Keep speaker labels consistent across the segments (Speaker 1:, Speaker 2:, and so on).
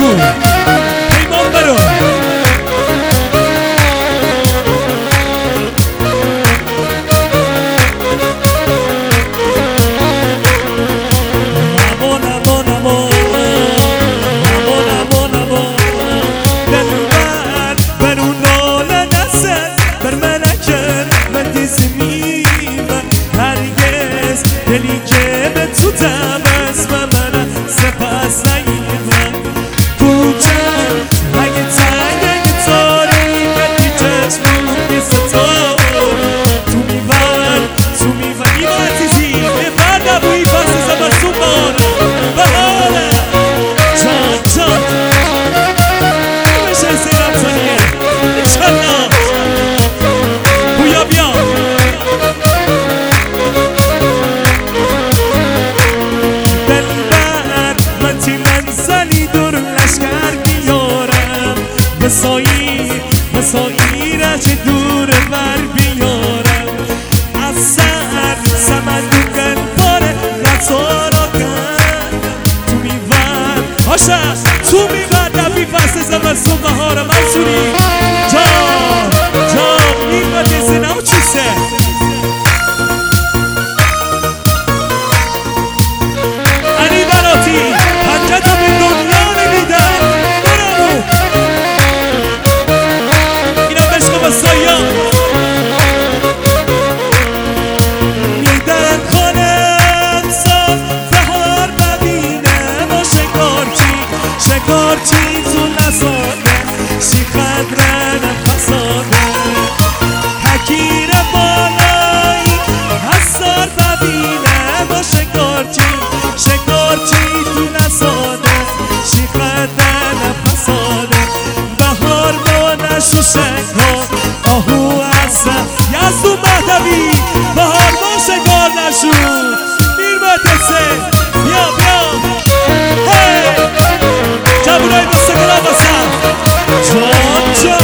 Speaker 1: پیمان برو دلی که به تو دمست و من سپس نگیرم کوچم اگه تنگ اگه تاریک اگه چشمون نیست تو میبر ایما عزیزی ببر نبویی فصل زمستون بارم بهاره جان بشه سی رمزانیه انشالله بویا بیا منزلی دور لشکر بیارم مسایی رچه دور بر بیارم از سر سمندوگن پاره قطارا کن تو میور هاشا تو میور نبی فصل زمستون بهارم منصوری جان این با دیزه نو چیسته علی براتی حجتا به دنیا نمیدن برامو اینا بشق بسایا میدن خانم ساز بهار ببینم و شکارچی تو نسانه شیخدره نفسانه حکیر بالایی حسار ببینم و شکارچی تو نسانه شیخدره نفسانه بهار مانش و شکار آهو اصلا یزدو مهدوی بهار ما شکار نشون میرمتسه بیا جبونای دستگرا بسن جان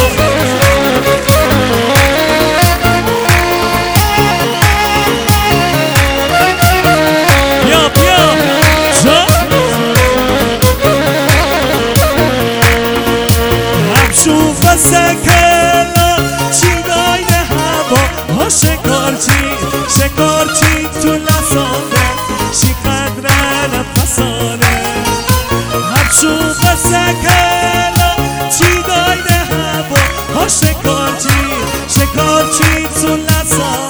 Speaker 1: همشون سکلا چیدای هوا شکارچی تو لسانه شیقدره نفسانه همشون سکلا چیدای هوا شکارچی تو لسانه